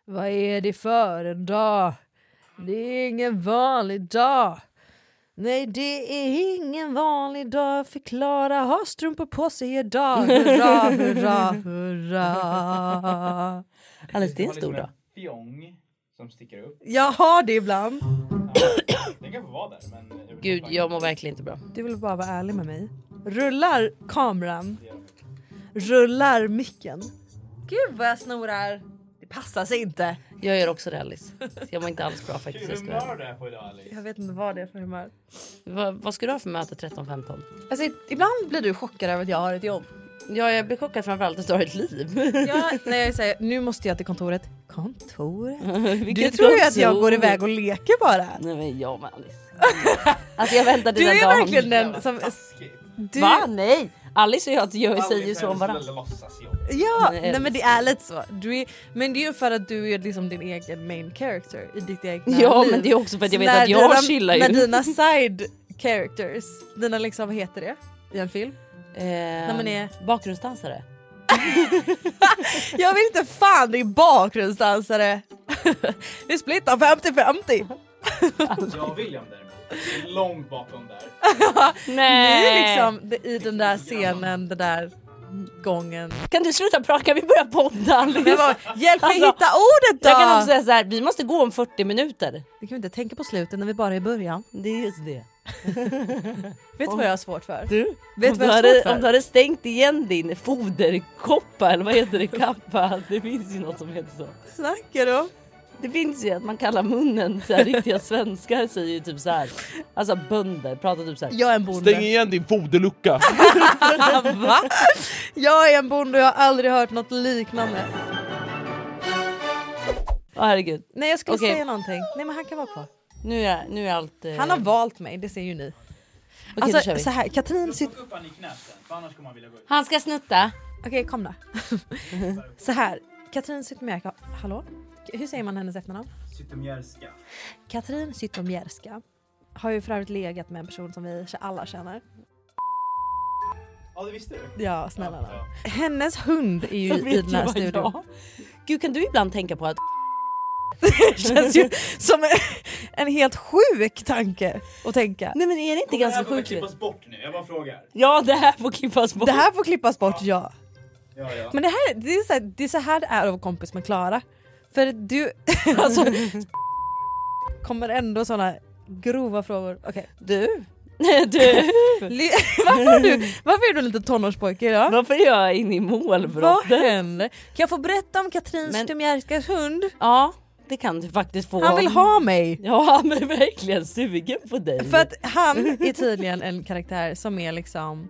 Vad är det för en dag? Det är ingen vanlig dag. Nej, det är ingen vanlig dag. Förklara, ha strumpor på sig idag. Hurra, hurra, hurra. Alice, det är en stor dag. Fjong som sticker upp. Jag har det ibland. Ja, den kan få vara där. Men Gud, jag mår verkligen inte bra. Du vill bara vara ärlig med mig. Rullar kameran. Rullar micken. Gud vad jag snorar. Det passar sig inte. Jag gör också det, Alice. Jag mår inte alls bra faktiskt. hur humör du är på idag, Alice? Jag vet inte vad det är för humör. Vad ska du ha för möte 13-15? Alltså, ibland blir du chockad över att jag har ett jobb. Ja, jag blir chockad framförallt att du har ett liv. Ja, när jag säger nu måste jag till kontoret. Kontoret? Vilket Du tror ju att kontor? jag går iväg och leker bara. Nej, men jag med Alice. Alltså jag väntade Du den är dagen. verkligen den som... Du... Va? Nej! Alice och jag säger ju så om varandra. Ja, Nej, nej men det är lite så. Men det är ju för att du är liksom din egen main character i ditt egna Ja, liv. men det är också för att jag Så vet att jag chillar ju. När dina side characters, dina liksom, vad heter det i en film? När man är... Bakgrundsdansare. Jag vill inte fan det är bakgrundsdansare. Vi splittar 50-50. Jag och William däremot. Långt bakom där. Nej. Det är liksom i den där scenen, den där gången. Kan du sluta prata? Kan vi börja podda, Alice? Men hjälp mig Alltså, hitta ordet då! Jag kan också säga så här, vi måste gå om 40 minuter. Vi kan inte tänka på slutet när vi bara är i början. Det är just det. Vet du vad jag har svårt för? Du, Vet om, vad du jag har hade, svårt för? om du hade stängt igen din foderkoppa, eller vad heter det, kappa? Det finns ju något som heter så. Snackar du? Det finns ju att man kallar munnen så här, riktiga svenskar säger ju typ så här. Alltså bönder pratar typ så här. Jag är en bonde. Stäng igen din foderlucka. Va? Jag är en bonde och jag har aldrig hört något liknande. Åh herregud. Nej, jag skulle Okej. säga någonting. Nej, men han kan vara kvar. Nu är allt... Han har valt mig, det ser ju ni. Okej, då kör Alltså vi. så här, Katrin sitter... Upp han i knät sen, för annars kommer man vilja gå ut. Han ska snutta. Okej, kom då. Så här, Katrin Zytomierska. Hallå? Hur säger man hennes efternamn? Zytomierska. Katrin Zytomierska har ju för övrigt legat med en person som vi alla känner. Ja, det visste du. Ja, snälla. Ja. Hennes hund är ju Jag i vet den här ju vad studion. jag... Gud, kan du ibland tänka på att... Det känns ju som en helt sjuk tanke att tänka. Nej, men är det inte Kommer det ganska här behöva sjukt? klippas bort nu? Jag bara frågar. Ja, det här får klippas bort. Det här får klippas bort, ja. Ja. Men det är så här det är att vara kompis med Klara. För du alltså kommer ändå såna grova frågor. Okej. Du. Varför är du lite tonårspojke idag? Varför är jag inne i målbrott? Vad händer? Kan jag få berätta om Katrin Zytomierskas hund? Ja, det kan du faktiskt få. Han vill ha mig. Ja, han är verkligen sugen på dig. För att han är tydligen en karaktär som är liksom...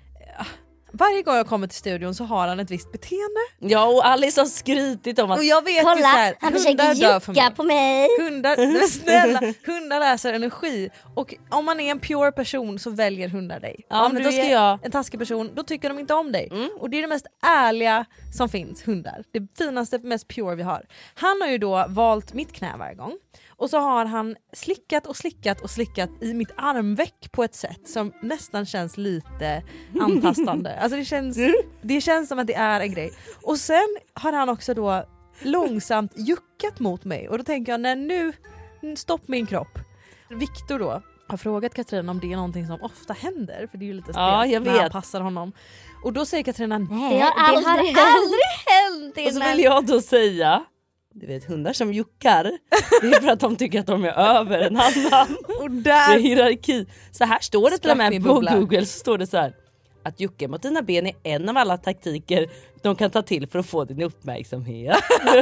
Varje gång jag kommer till studion så har han ett visst beteende. Ja, och Alice har skrytit om att... Och jag vet ju så här, han hundar försöker dör för mig. jucka på mig. Hundar, snälla, hundar läser energi. Och om man är en pure person så väljer hundar dig. Ja, om men du då ska är jag... en taskig person, då tycker de inte om dig. Och det är det mest ärliga som finns, hundar. Det finaste, mest pure vi har. Han har ju då valt mitt knä varje gång. Och så har han slickat och slickat och slickat i mitt armveck på ett sätt som nästan känns lite antastande. Alltså det känns som att det är en grej. Och sen har han också då långsamt juckat mot mig. Och då tänker jag, nu stopp min kropp. Viktor då har frågat Katrin om det är någonting som ofta händer. För det är ju lite Ja, stelt jag när han vet. passar honom. Och då säger Katrina, Nej, det har aldrig hänt Och så innan. vill jag då säga... Du vet, hundar som juckar, det är för att de tycker att de är över en annan. och Det är där... hierarki. Så här står det till och Sprack med min på bubbla. Google, så står det så här. Att jucka mot dina ben är en av alla taktiker de kan ta till för att få din uppmärksamhet.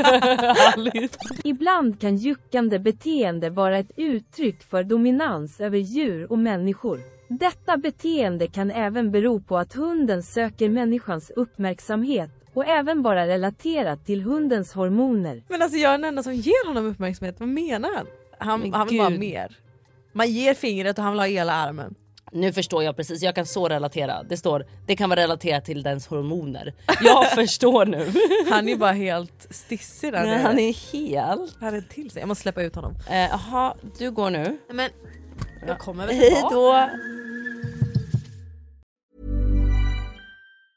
Alice. Ibland kan juckande beteende vara ett uttryck för dominans över djur och människor. Detta beteende kan även bero på att hunden söker människans uppmärksamhet och även vara relaterat till hundens hormoner. Men alltså jag är den enda som ger honom uppmärksamhet. Vad menar han? Han vill bara Gud. mer. Man ger fingret och han vill ha hela armen. Nu förstår jag precis, jag kan så relatera. Det står, det kan vara relaterat till dens hormoner. Jag förstår nu. Han är bara helt stissig där. Nej, han är helt... Han är till sig. Jag måste släppa ut honom. Jaha, du går nu. Men jag kommer väl Hej tillbaka. då.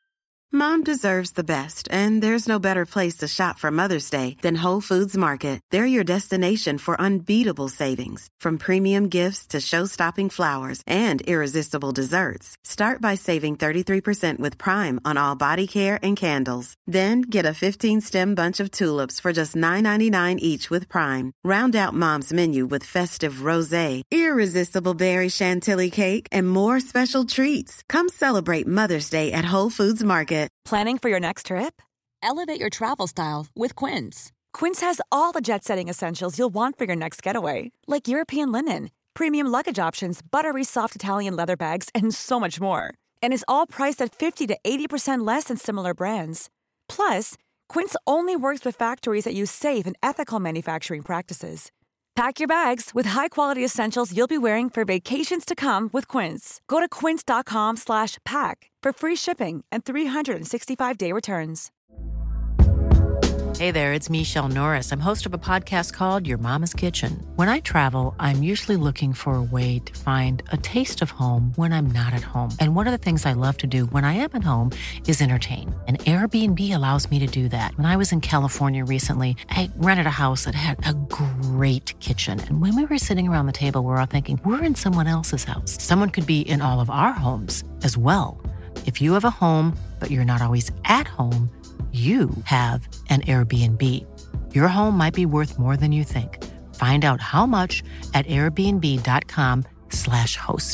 Mom deserves the best, and there's no better place to shop for Mother's Day than Whole Foods Market. They're your destination for unbeatable savings, from premium gifts to show-stopping flowers and irresistible desserts. Start by saving 33% with Prime on all body care and candles. Then get a 15-stem bunch of tulips for just $9.99 each with Prime. Round out Mom's menu with festive rosé, irresistible berry chantilly cake, and more special treats. Come celebrate Mother's Day at Whole Foods Market. Planning for your next trip? Elevate your travel style with Quince. Quince has all the jet-setting essentials you'll want for your next getaway, like European linen, premium luggage options, buttery soft Italian leather bags, and so much more. And is all priced at 50 to 80% less than similar brands. Plus, Quince only works with factories that use safe and ethical manufacturing practices. Pack your bags with high-quality essentials you'll be wearing for vacations to come with Quince. Go to quince.com/pack for free shipping and 365-day returns. Hey there, it's Michelle Norris. I'm host of a podcast called Your Mama's Kitchen. When I travel, I'm usually looking for a way to find a taste of home when I'm not at home. And one of the things I love to do when I am at home is entertain. And Airbnb allows me to do that. When I was in California recently, I rented a house that had a great kitchen. And when we were sitting around the table, we're all thinking, we're in someone else's house. Someone could be in all of our homes as well. If you have a home, but you're not always at home, you have an Airbnb. Your home might be worth more than you think. Find out how much at airbnb.com/host.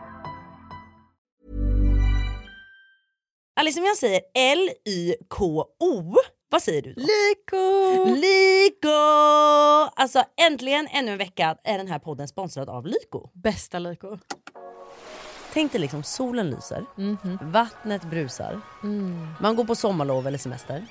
Alice, om jag säger L-Y-K-O, vad säger du då? Lyko! Alltså äntligen ännu en vecka är den här podden sponsrad av Lyko. Bästa Lyko. Tänk dig liksom, solen lyser, vattnet brusar, man går på sommarlov eller semester.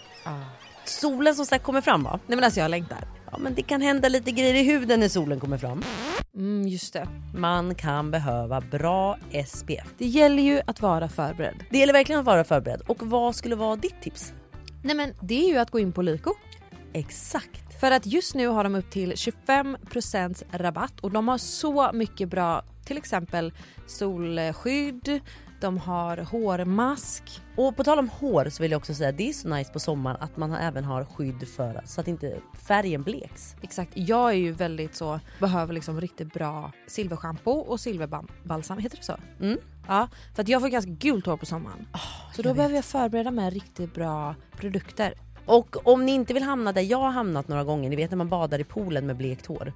Solen som sagt kommer fram, va? Nej men alltså jag längtar. Ja, men det kan hända lite grejer i huden när solen kommer fram. Just det. Man kan behöva bra SPF. Det gäller ju att vara förberedd. Det gäller verkligen att vara förberedd. Och vad skulle vara ditt tips? Nej men det är ju att gå in på Lyko. Exakt. För att just nu har de upp till 25% rabatt och de har så mycket bra, till exempel solskydd, de har hårmask. Och på tal om hår så vill jag också säga att det är så nice på sommaren att man även har skydd för så att inte färgen bleks. Exakt, jag är ju väldigt så, behöver liksom riktigt bra silverschampo och silverbalsam, heter det så? Ja, för att jag får ganska gult hår på sommaren. Så då behöver jag förbereda med riktigt bra produkter. Och om ni inte vill hamna där jag har hamnat några gånger, ni vet när man badar i poolen med blekt hår.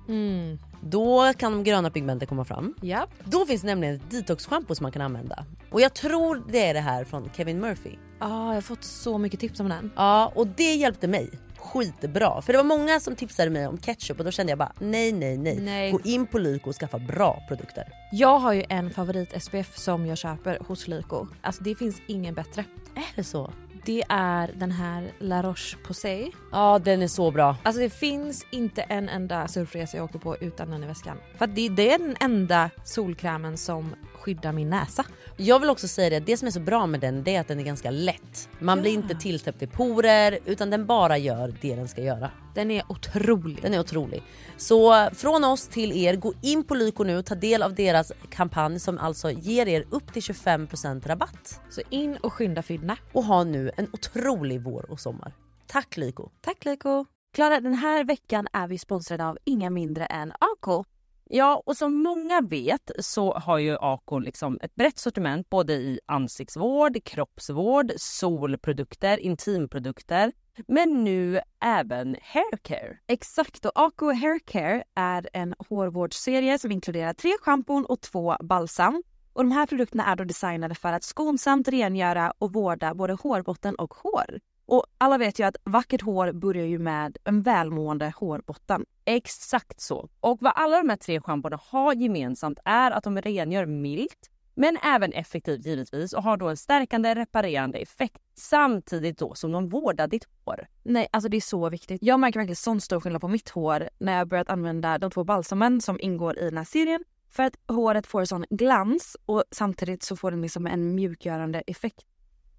Då kan de gröna pigmenten komma fram. Yep. Då finns nämligen ett detox-shampoo som man kan använda. Och jag tror det är det här från Kevin Murphy. Jag har fått så mycket tips om den. Ja, och det hjälpte mig skitbra. För det var många som tipsade mig om ketchup och då kände jag bara nej. Gå in på Lyko och skaffa bra produkter. Jag har ju en favorit SPF som jag köper hos Lyko. Alltså det finns ingen bättre. Är det så? Det är den här La Roche-Posay. Ja, den är så bra. Alltså det finns inte en enda surfresa jag åker på utan den i väskan. För att det är den enda solkrämen som skyddar min näsa. Jag vill också säga det som är så bra med den, det är att den är ganska lätt. Man blir inte tilltäppt i porer utan den bara gör det den ska göra. Den är otrolig. Den är otrolig. Så från oss till er, gå in på Lyko nu och ta del av deras kampanj som alltså ger er upp till 25% rabatt. Så in och skynda fynda. Och ha nu en otrolig vår och sommar. Tack Lyko. Tack Lyko. Klara, den här veckan är vi sponsrade av inga mindre än Ako. Ja, och som många vet så har ju Ako liksom ett brett sortiment både i ansiktsvård, kroppsvård, solprodukter, intimprodukter, men nu även haircare. Exakt, och Ako Haircare är en hårvårdsserie som inkluderar 3 schampon och 2 balsam. Och de här produkterna är då designade för att skonsamt rengöra och vårda både hårbotten och hår. Och alla vet ju att vackert hår börjar ju med en välmående hårbotten. Exakt så. Och vad alla de här 3 schamporna har gemensamt är att de rengör milt, men även effektivt givetvis, och har då en stärkande, reparerande effekt samtidigt då som de vårdar ditt hår. Nej, alltså det är så viktigt. Jag märker verkligen sån stor skillnad på mitt hår när jag börjat använda de 2 balsamen som ingår i den här serien. För att håret får sån glans och samtidigt så får den liksom en mjukgörande effekt.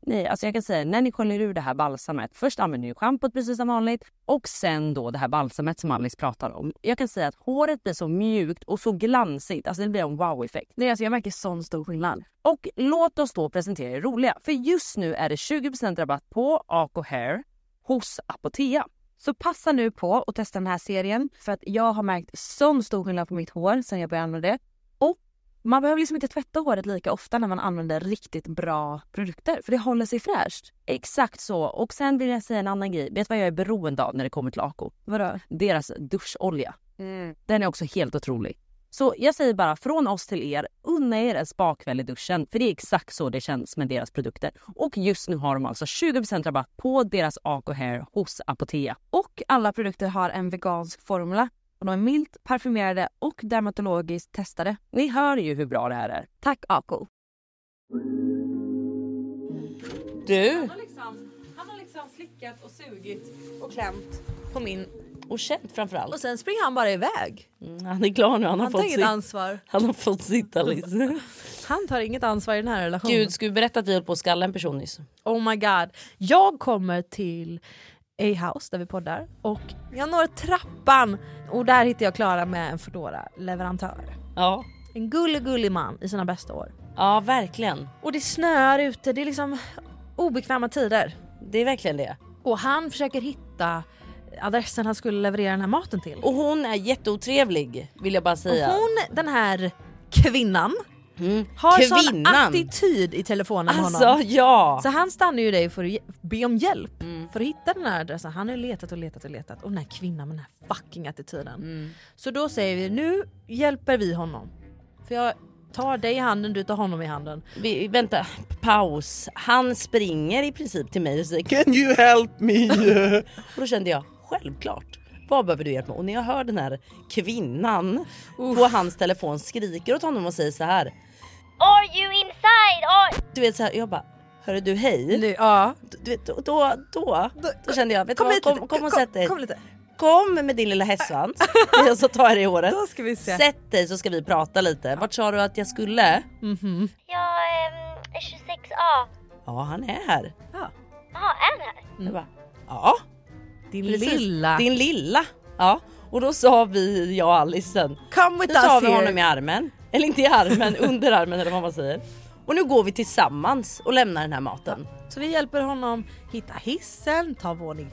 ni, alltså jag kan säga, när ni sköljer ur det här balsamet, först använder ni schampot precis som vanligt och sen då det här balsamet som Alice pratar om. Jag kan säga att håret blir så mjukt och så glansigt, alltså det blir en wow-effekt. Nej, alltså jag märker sån stor skillnad. Och låt oss då presentera det roliga, för just nu är det 20% rabatt på Ako Hair hos Apotea. Så passa nu på att testa den här serien, för att jag har märkt sån stor skillnad på mitt hår sen jag började använda det. Och man behöver liksom inte tvätta håret lika ofta när man använder riktigt bra produkter, för det håller sig fräscht. Exakt så. Och sen vill jag säga en annan grej. Vet vad jag är beroende av när det kommer till Ako? Vadå? Deras duscholja. Den är också helt otrolig. Så jag säger bara från oss till er, unna er en spakväll i duschen, för det är exakt så det känns med deras produkter. Och just nu har de alltså 20% rabatt på deras Ako Hair hos Apotea. Och alla produkter har en vegansk formula. Och de är milt, parfymerade och dermatologiskt testade. Ni hör ju hur bra det här är. Tack Ako. Du. Han har liksom slickat och sugit och klämt på min. Och känt framförallt. Och sen springer han bara iväg. Han är klar nu. Han tar inget ansvar. Han har fått sitt Alice. Han tar inget ansvar i den här relationen. Gud, ska vi berätta att vi höll på att skalla en person nyss? Oh my god. Jag kommer till A-house där vi poddar. Och jag når trappan. Och där hittar jag Klara med en Foodora-leverantör. Ja. En gullig man i sina bästa år. Ja, verkligen. Och det snöar ute. Det är liksom obekväma tider. Det är verkligen det. Och han försöker hitta adressen han skulle leverera den här maten till. Och hon är jätteotrevlig, vill jag bara säga. Och hon, den här kvinnan, har sån attityd i telefonen med honom. Alltså, ja. Så han stannar ju dig för att be om hjälp för att hitta den här adressen. Han har ju letat. Och den här kvinnan med den här fucking attityden. Så då säger vi, nu hjälper vi honom. För jag tar dig i handen, du tar honom i handen. Vänta, paus. Han springer i princip till mig och säger, can you help me? Och då kände jag, självklart. Vad behöver du hjälp med? Och när jag hör den här kvinnan på hans telefon skriker åt honom och säger så här, Are you inside? du vet så här, jag bara, hörru du, hej. Nu, ja. Du vet, då kände jag, vet kom och sätt dig. Kom lite. Kom med din lilla hästsvans. Jag så tar jag dig i håret. Då ska vi se. Sätt dig så ska vi prata lite. Vart sa du att jag skulle? Jag är 26A. Ja, han är här. Jaha, är han här? Jag bara, ja. Din lilla. Ja. Och då sa vi, jag och Alice sen, Come with nu tar us vi here. honom i armen. Eller inte i armen, under armen eller vad man säger. Och nu går vi tillsammans och lämnar den här maten. Så vi hjälper honom hitta hissen, ta våning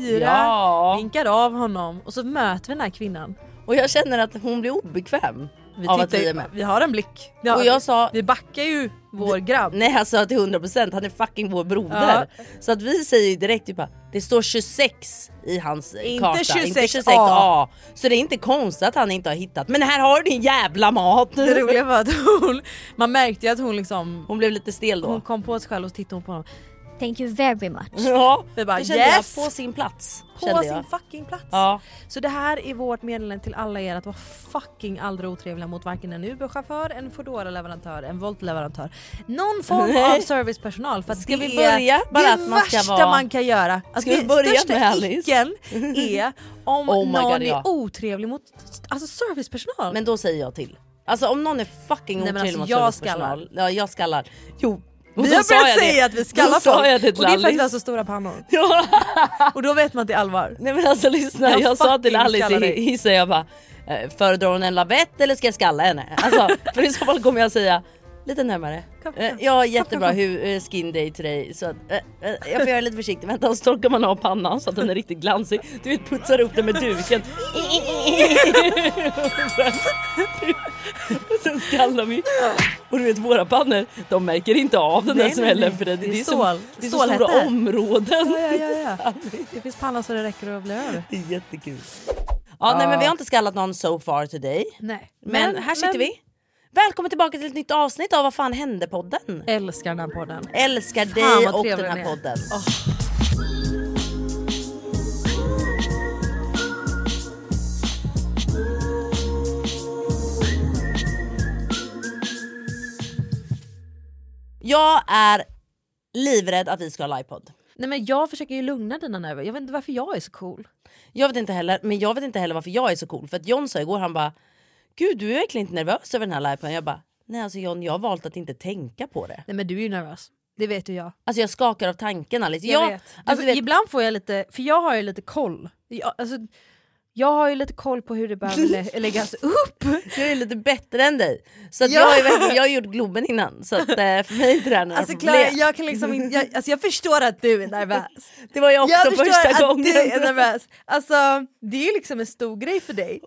4, vinkar av honom och så möter vi den här kvinnan. Och jag känner att hon blir obekväm av att vi är med. Vi har en blick. Och jag sa, vi backar ju vår grabb. Nej, jag sa till 100%, han är fucking vår broder. Ja. Så att vi säger ju direkt typ, det står 26 i hans karta. Inte 26A. Så det är inte konstigt att han inte har hittat. Men här har du din jävla mat. Det roliga var att man märkte ju att hon liksom, hon blev lite stel då. Hon kom på sig själv och tittade på honom. Thank you very much. Ja, vi bara, det kände yes! jag på sin plats. På sin fucking plats. Ja. Så det här är vårt meddelande till alla er, att vara fucking aldrig otrevliga mot varken en Uber-chaufför, en Foodora-leverantör, en Volt-leverantör. Någon form av servicepersonal. För att ska vi börja? Bara det att man ska värsta vara... man kan göra. Ska vi börja största med Alice? icken är om någon God, ja. är otrevlig mot servicepersonal. Men då säger jag till. Alltså om någon är fucking otrevlig mot servicepersonal. Ja, jag skallar. Jo. Vi har börjat säga att vi skallar folk. Och det är faktiskt alltså stora pannor. Ja. Och då vet man att det är allvar. Nej men alltså lyssna, jag sa till Alice i hissen, jag bara, föredrar hon en lavett eller ska jag skalla henne? Alltså, för i så fall kommer jag säga lite närmare. Ja, jättebra skin day till dig. Så att, jag får göra lite försiktigt. Vänta, så torkar man av pannan så att den är riktigt glansig. Du vet, putsar upp den med duken. Och sen skallar vi. Och du vet, våra pannor, de märker inte av den där smällen. För det är så stora områden. Ja. Det finns pannor så det räcker att bli över. Det är jättekul. Ja, nej men vi har inte skallat någon so far today. Nej. Men här sitter vi. Välkommen tillbaka till ett nytt avsnitt av Vad fan hände podden. Älskar den här podden. Älskar dig och den här podden. Jag är livrädd att vi ska ha livepodd. Nej men jag försöker ju lugna dina nerver. Jag vet inte varför jag är så cool. Jag vet inte heller, men jag vet inte heller varför jag är så cool. För att John sa igår, han bara, gud du är verkligen inte nervös över den här livepodden. Jag bara, nej alltså John, jag har valt att inte tänka på det. Nej men du är ju nervös. Det vet ju jag. Alltså jag skakar av tanken, Alice. Jag vet. Alltså, ibland får jag lite, för jag har ju lite koll. Jag har ju lite koll på hur det behöver läggas upp. Jag är lite bättre än dig. Så att jag har gjort Globen innan. Så att, för mig är inte det här några problem. Klar, jag kan liksom inte, jag förstår att du är nervös. Det var jag också första gången. Jag förstår att du är nervös. Alltså, det är ju liksom en stor grej för dig.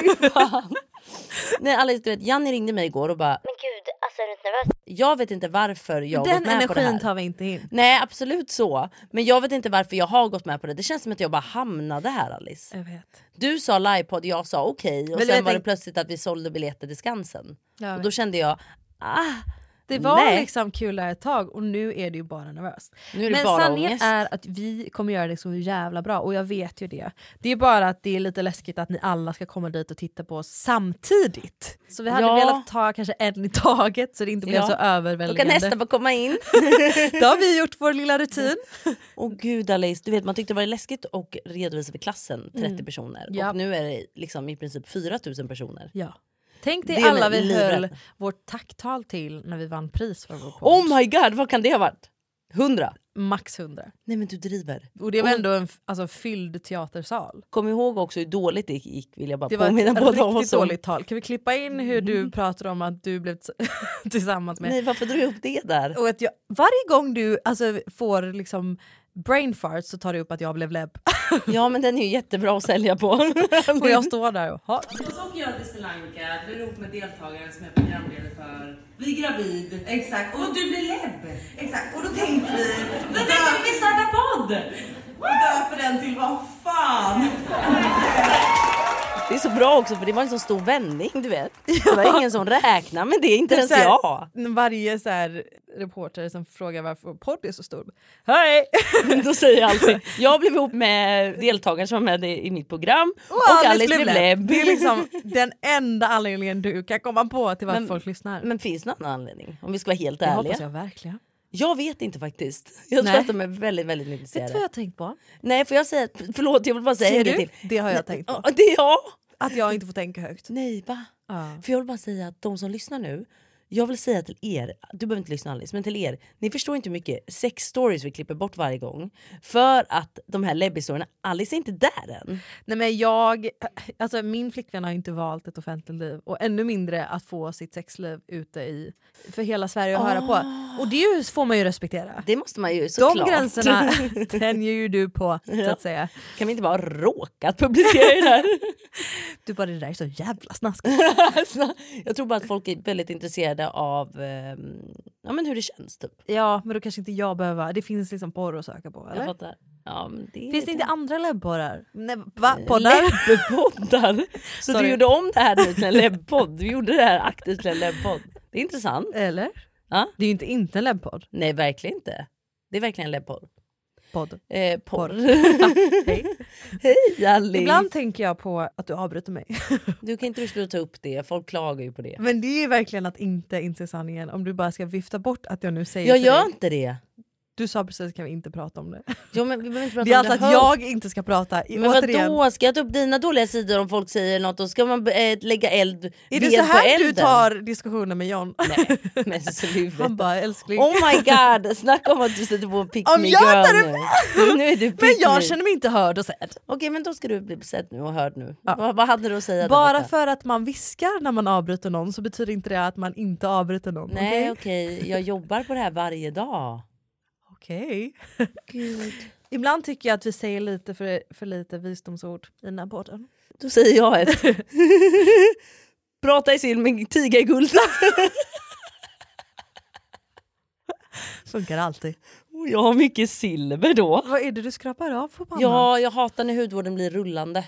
Nej Alice, du vet, Janni ringde mig igår och bara, Men gud, alltså är du inte nervös? jag vet inte varför jag har Den gått med på det här. energin tar vi inte in. Nej, absolut så. Men jag vet inte varför jag har gått med på det. Det känns som att jag bara hamnade här, Alice. Jag vet. Du sa livepodd, jag sa okej. Och Men sen var det plötsligt att vi sålde biljetter till Skansen. Och då kände jag, det var nej. liksom kul där ett tag och nu är det ju bara nervöst. Nu är det men bara sanningen ångest. är att vi kommer göra det så jävla bra och jag vet ju det. Det är bara att det är lite läskigt att ni alla ska komma dit och titta på oss samtidigt. Så vi hade velat ta kanske en i taget så det inte blev så överväldigande. Då kan nästa bara komma in. Då har vi gjort vår lilla rutin. Och gud Alice, du vet man tyckte det var läskigt att redovisa för klassen 30 personer. Ja. Och nu är det liksom i princip 4000 personer. Ja. Tänk dig Det är alla vi livrädd. höll vårt tacktal till när vi vann pris för vår podd. Oh my god, vad kan det ha varit? 100? Max 100. Nej men du driver. Och det var ändå en fylld teatersal. Kom ihåg också hur dåligt det gick, vill jag bara Det var påminna ett båda oss riktigt om. dåligt tal. Kan vi klippa in hur du pratar om att du blev tillsammans med... Nej, varför drar jag upp det där? Och att varje gång du får liksom brain fart så tar du upp att jag blev lebb. Ja men den är ju jättebra att sälja på. Och jag står där och Så åker jag till Sri Lanka, blir ihop med deltagaren som är programledare för Vi är gravid. Exakt. Och du blir lebb. Exakt. Och då tänkte vi... Då tänkte vi starta podd. Vi döper den till vad fan. Det är så bra också för det var en så stor vändning, du vet. Det var ingen som räknar med det, inte ens jag. Varje så här reporter som frågar varför podd är så stor. Hej! Då säger jag alltid, jag blev ihop med deltagaren som var med i mitt program och Alice blev lebb. Det är liksom den enda anledningen du kan komma på till varför folk lyssnar. Men finns det någon anledning? Om vi ska vara helt Det ärliga. hoppas jag verkligen. Jag vet inte faktiskt. Jag tror att de är väldigt, väldigt intresserade. Vet du vad jag har tänkt på? Nej, får jag säga, förlåt jag vill bara säga det till. Det har jag tänkt på. Det är jag. Att jag inte får tänka högt. Nej, va? För jag vill bara säga att de som lyssnar nu, jag vill säga till er, du behöver inte lyssna Alice, men till er, ni förstår inte hur mycket sex stories vi klipper bort varje gång. För att de här lebbhistorierna, Alice är inte där än. Nej men min flickvän har inte valt ett offentligt liv och ännu mindre att få sitt sexliv ute för hela Sverige att höra på. Och det får man ju respektera. Det måste man ju såklart. De gränserna tänjer ju du på så att säga. Kan vi inte bara råkat publicera det där? Du bara, det där är så jävla snaskigt. Jag tror bara att folk är väldigt intresserade av men hur det känns typ. Ja, men då kanske inte jag behöver. Det finns liksom porr att söka på, eller? Jag fattar. Ja, men finns det inte andra lebbporrar? Poddar? Lebbpoddar? Så du gjorde om det här nu till en lebbpodd. Du gjorde det här aktivt till en lebbpodd. Det är intressant. Eller? Ja? Det är ju inte en lebbpodd. Nej, verkligen inte. Det är verkligen en lebbpodd. Podd. Porr. Hej. Hej Alice. Ibland tänker jag på att du avbryter mig. Du kan inte sluta ta upp det. Folk klagar ju på det. Men det är verkligen att inte inse sanningen. Om du bara ska vifta bort att jag nu säger jag till gör dig. inte det. Du sa precis kan vi inte prata om det. Ja, men vi behöver inte prata det är om alltså att jag inte ska prata. Men vadå? Ska jag ta upp dina dåliga sidor om folk säger något? Och ska man lägga eld är det så här du tar diskussioner med John? Nej, men sluta. Han bara älskling. Oh my god, snacka om att du sätter på pick me girl nu. Nu är du pick men jag me. känner mig inte hörd och sedd. Okej, men då ska du bli sedd nu och hörd nu. Ja. Vad hade du att säga? Bara för att man viskar när man avbryter någon så betyder inte det att man inte avbryter någon. Nej okej. Jag jobbar på det här varje dag. Okej. Gud. Ibland tycker jag att vi säger lite för lite visdomsord i den här podden. Då säger jag ett. Prata i silver men tiga i guld. Funkar alltid. Och jag har mycket silver då. Vad är det du skrapar av på pannan? Ja, jag hatar när hudvården blir rullande.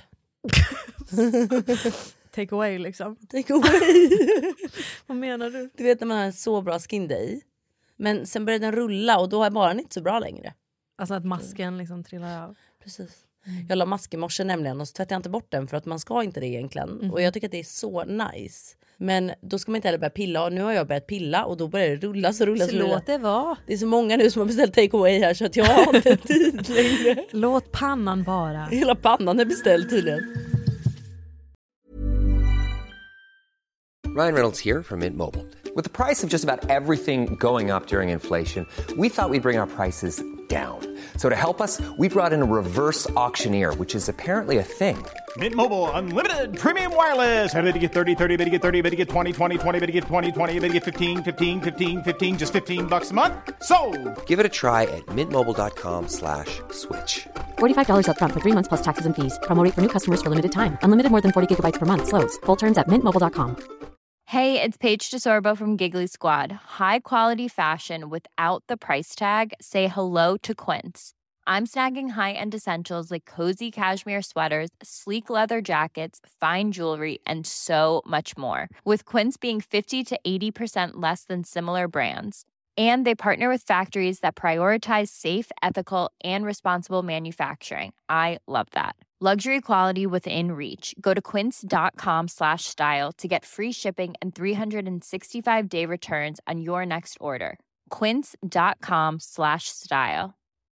Take away liksom. Take away. Vad menar du? Du vet när man har en så bra skin day. Men sen börjar den rulla och då är bara den inte så bra längre. Alltså att masken liksom trillar av. Precis. Jag la mask i morse nämligen och så tvättade jag inte bort den för att man ska inte det egentligen. Och jag tycker att det är så nice. Men då ska man inte heller börja pilla och nu har jag börjat pilla och då börjar det rulla så låt det vara. Det är så många nu som har beställt take away här så att jag har inte tid längre. Låt pannan bara. Hela pannan är beställd tydligen. Ryan Reynolds here from Mint Mobile. With the price of just about everything going up during inflation, we thought we'd bring our prices down. So to help us, we brought in a reverse auctioneer, which is apparently a thing. Mint Mobile Unlimited Premium Wireless. How to get 30, 30, bit to get 30, bit to get 20, 20, 20, bit to get 20, 20, bit to get 15, 15, 15, 15, just $15 a month? Sold! Give it a try at mintmobile.com/switch. $45 up front for 3 months plus taxes and fees. Promo rate for new customers for limited time. Unlimited more than 40 gigabytes per month. Slows full terms at mintmobile.com. Hey, it's Paige DeSorbo from Giggly Squad. High quality fashion without the price tag. Say hello to Quince. I'm snagging high-end essentials like cozy cashmere sweaters, sleek leather jackets, fine jewelry, and so much more. With Quince being 50 to 80% less than similar brands. And they partner with factories that prioritize safe, ethical, and responsible manufacturing. I love that. Luxury quality within reach. Go to quince.com/style to get free shipping and 365-day returns on your next order. Quince.com/style.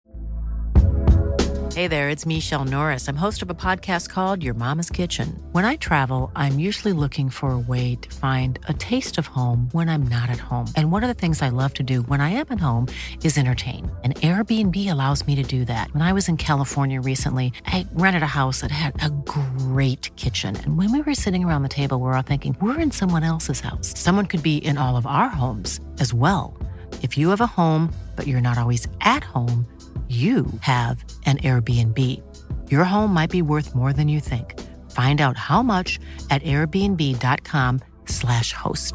Hey there, it's Michelle Norris. I'm host of a podcast called Your Mama's Kitchen. When I travel, I'm usually looking for a way to find a taste of home when I'm not at home. And one of the things I love to do when I am at home is entertain. And Airbnb allows me to do that. When I was in California recently, I rented a house that had a great kitchen. And when we were sitting around the table, we were all thinking, we're in someone else's house. Someone could be in all of our homes as well. If you have a home, but you're not always at home, you have an Airbnb. Your home might be worth more than you think. Find out how much at airbnb.com/host.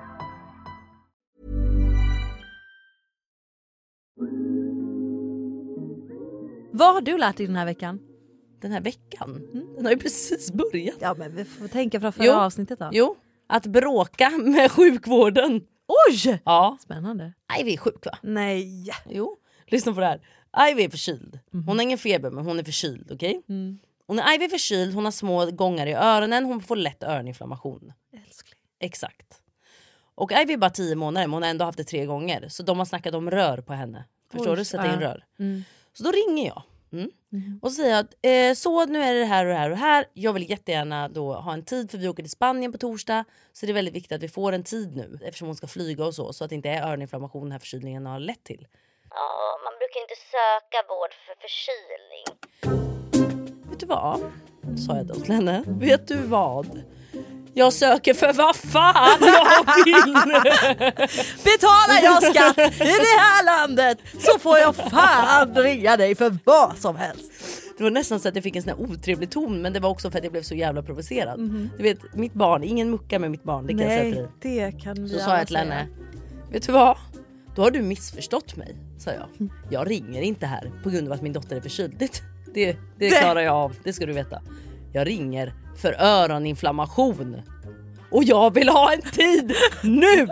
Vad har du lärt dig den här veckan? Den här veckan? Den har ju precis börjat. Ja, men vi får tänka från förra avsnittet då. Jo, att bråka med sjukvården. Oj! Ja. Spännande. Ivy är sjuk, va? Nej. Jo, lyssna på det här. Ivy är förkyld. Hon har ingen feber, men hon är förkyld, okej? Och när Ivy är förkyld, hon har små gångar i öronen. Hon får lätt öroninflammation. Älskling. Exakt. Och Ivy är bara 10 månader, men hon har ändå haft det 3 gånger. Så de har snackat om rör på henne. Förstår du? Sätta in rör. Så då ringer jag. Och så säger jag att så nu är det här och det här och det här. Jag vill jättegärna då ha en tid, för vi åker till Spanien på torsdag. Så det är väldigt viktigt att vi får en tid nu, eftersom hon ska flyga och så att det inte är öroninflammation den här förkylningen har lett till. Ja, man brukar inte söka vård för förkylning. Vet du vad? Sa jag då till henne. Vet du vad? Jag söker för vad fan jag vill. Betalar jag skatt i det här landet så får jag fan ringa dig för vad som helst. Det var nästan så att jag fick en sån här otrevlig ton, men det var också för att jag blev så jävla provocerad. Du vet, mitt barn, ingen mucka med mitt barn, det kan jag säga till dig. Det kan vi. Så sa jag till henne, vet du vad? Då har du missförstått mig, sa jag. Jag ringer inte här på grund av att min dotter är förkyld. Det klarar jag av, det ska du veta. Jag ringer för öroninflammation. Och jag vill ha en tid nu!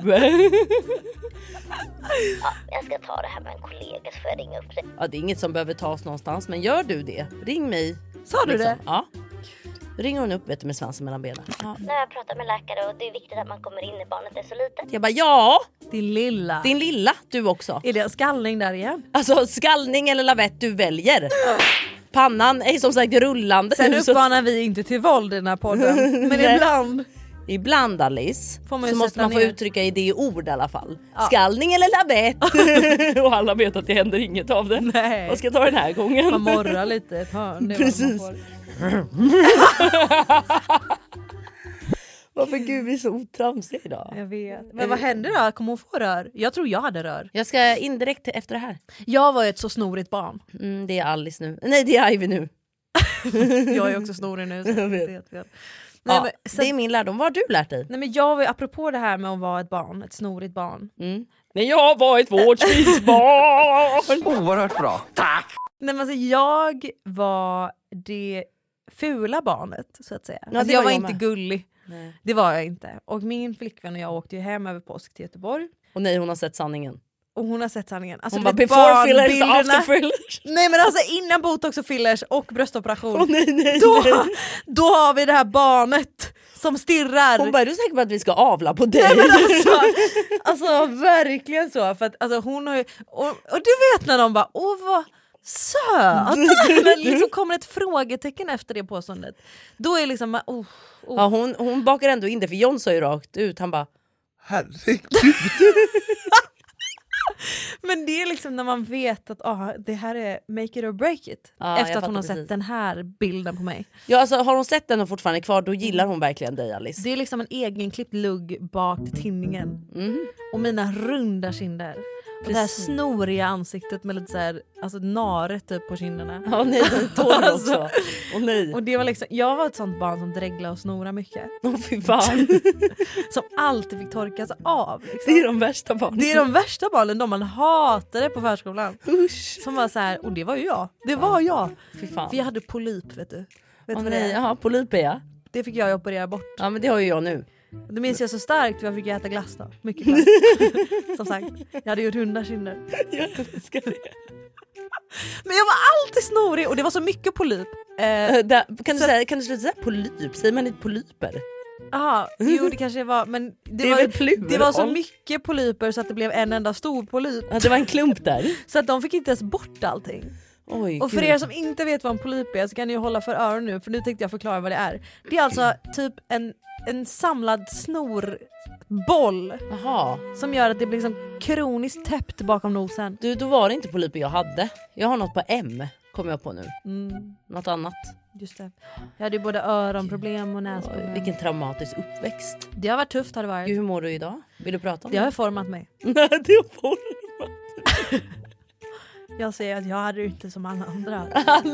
Ja, jag ska ta det här med en kollega så får jag ringa upp dig. Ja, det är inget som behöver tas någonstans, men gör du det. Ring mig. Sa du det? Ja. Ringer hon upp, vet du, med svansen mellan benen. Ja. När jag pratar med läkare och det är viktigt att man kommer in när barnet är så litet. Jag bara, ja! Din lilla, du också. Är det en skallning där igen? Alltså, skallning eller lavett du väljer. Pannan är som sagt rullande. Sen uppmanar vi inte till våld i den här podden. Men Ibland Alice får man så måste man få ner. uttrycka i det ord i alla fall. Ja. Skallning eller lavett. Och alla vet att det händer inget av det. Nej. Vad ska jag ta den här gången? Man morrar lite ett hörn. Precis. Varför gud vi är så otramsiga idag? Jag vet. Men vad händer då? Kommer hon få rör? Jag tror jag hade rör. Jag ska indirekt efter det här. Jag var ett så snorigt barn. Det är Alice nu. Nej, det är Ivy nu. Jag är också snorig nu. Så jag vet. Nej, men, det är min lärdom. Vad har du lärt dig? Nej, men jag var, apropå det här med att vara ett barn, ett snorigt barn. När jag var ett vårdstidsbarn. Oerhört bra. Tack! Nej, men alltså, jag var det fula barnet så att säga. Ja, alltså, jag var inte med. Gullig. Nej. Det var jag inte. Och min flickvän och jag åkte ju hem över påsk till Göteborg. Och nej, hon har sett sanningen. Och hon har sett sanningen. Alltså, hon bara before fillers, after fillers. Nej, men alltså innan botox och fillers och bröstoperation. Nej. Då har vi det här barnet som stirrar. Hon bara, är du säker på att vi ska avla på dig? Nej, men alltså verkligen så. För att alltså, hon har ju, och du vet när de bara, vad söt. Men liksom kommer ett frågetecken efter det påståendet. Då är liksom Ja, hon bakar ändå in det, för John sa ju rakt ut, han bara herregud. Men det är liksom när man vet att det här är make it or break it. Efter att hon har sett den här bilden på mig. Ja, alltså har hon sett den och fortfarande är kvar, då gillar hon verkligen dig, Alice. Det är liksom en egenklippt lugg bak till tinningen. Och mina runda kinder. Och det här snoriga ansiktet med lite så här, alltså nare typ på kinderna. Ja, nej, tårar också. Nej. Och det var liksom, jag var ett sånt barn som dreglade och snora mycket. Fy fan. Som alltid fick torkas av. Liksom. Det är de värsta barnen. Det är de värsta barnen, de man hatade på förskolan. Usch. Som var så här, och det var ju jag. Det var jag. Fy fan. För jag hade polyp, vet du. Vet du vad det är? Jaha, polyp är jag. Det fick jag operera bort. Ja, men det har ju jag nu. Det minns jag så starkt, för jag fick äta glass då. Mycket glass. Som sagt, jag hade gjort 100 kinder. Jag älskar det. Men jag var alltid snorig och det var så mycket polyp. Kan du sluta säga polyp? Säger man inte polyper? Jaha, jo det kanske var, men det var så mycket polyper så att det blev en enda stor polyp. Ja, det var en klump där. Så att de fick inte ens bort allting. Oj, och för er som inte vet vad en polyp är så kan ni hålla för öron nu, för nu tänkte jag förklara vad det är. Det är alltså typ en samlad snorboll. Aha. Som gör att det blir liksom kroniskt täppt bakom nosen. Du, då var det inte polyper jag hade. Jag har något på M, kommer jag på nu. Något annat. Just det. Jag hade ju både öronproblem och näsproblem. Vilken traumatisk uppväxt. Det har varit tufft, har det varit. Hur mår du idag? Vill du prata om det? Det har format mig. Det har format. Jag säger att jag hade det inte som alla andra.